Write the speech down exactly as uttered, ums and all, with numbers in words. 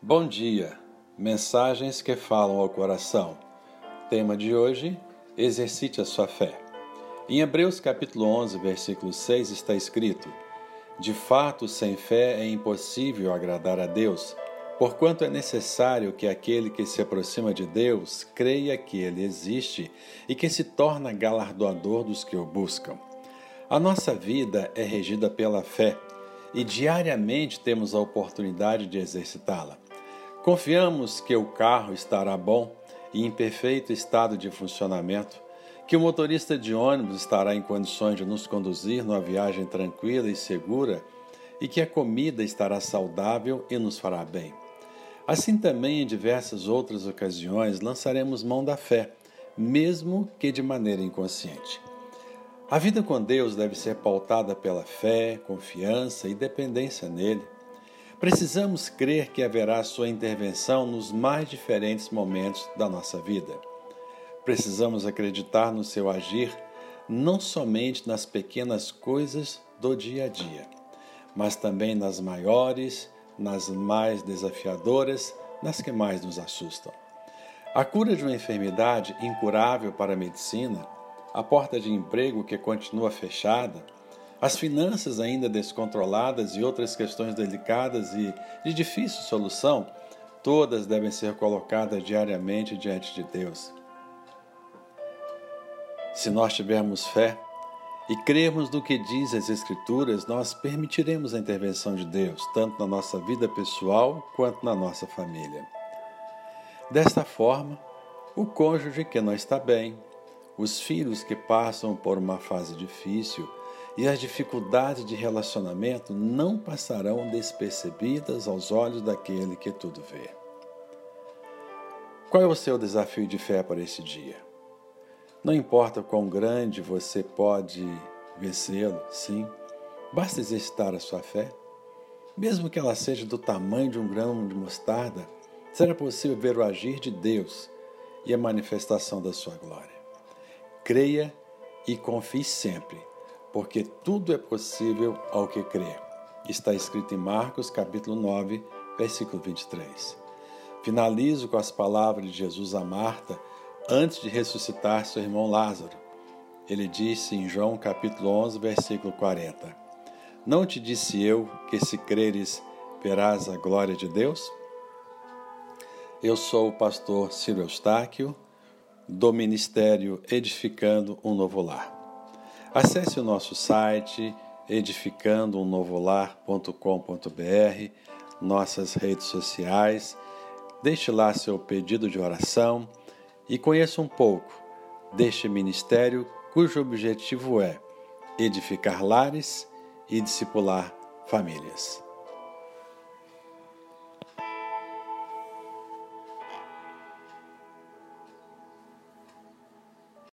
Bom dia, mensagens que falam ao coração. Tema de hoje, exercite a sua fé. Em Hebreus capítulo onze, versículo seis está escrito: De fato, sem fé é impossível agradar a Deus, porquanto é necessário que aquele que se aproxima de Deus creia que Ele existe e que se torna galardoador dos que o buscam. A nossa vida é regida pela fé e diariamente temos a oportunidade de exercitá-la. Confiamos que o carro estará bom e em perfeito estado de funcionamento, que o motorista de ônibus estará em condições de nos conduzir numa viagem tranquila e segura e que a comida estará saudável e nos fará bem. Assim também, em diversas outras ocasiões, lançaremos mão da fé, mesmo que de maneira inconsciente. A vida com Deus deve ser pautada pela fé, confiança e dependência nele. Precisamos crer que haverá sua intervenção nos mais diferentes momentos da nossa vida. Precisamos acreditar no seu agir, não somente nas pequenas coisas do dia a dia, mas também nas maiores, nas mais desafiadoras, nas que mais nos assustam. A cura de uma enfermidade incurável para a medicina, a porta de emprego que continua fechada, as finanças ainda descontroladas e outras questões delicadas e de difícil solução, todas devem ser colocadas diariamente diante de Deus. Se nós tivermos fé e crermos no que diz as Escrituras, nós permitiremos a intervenção de Deus, tanto na nossa vida pessoal quanto na nossa família. Desta forma, o cônjuge que não está bem, os filhos que passam por uma fase difícil e as dificuldades de relacionamento não passarão despercebidas aos olhos daquele que tudo vê. Qual é o seu desafio de fé para esse dia? Não importa quão grande você pode vencê-lo, sim, basta exercitar a sua fé. Mesmo que ela seja do tamanho de um grão de mostarda, será possível ver o agir de Deus e a manifestação da sua glória. Creia e confie sempre, porque tudo é possível ao que crê. Está escrito em Marcos capítulo nove, versículo vinte e três. Finalizo com as palavras de Jesus a Marta antes de ressuscitar seu irmão Lázaro. Ele disse em João capítulo onze, versículo quarenta: Não te disse eu que se creres verás a glória de Deus? Eu sou o pastor Ciro Eustáquio, do Ministério Edificando um Novo Lar. Acesse o nosso site edificando um novo lar ponto com ponto br, nossas redes sociais, deixe lá seu pedido de oração e conheça um pouco deste ministério cujo objetivo é edificar lares e discipular famílias.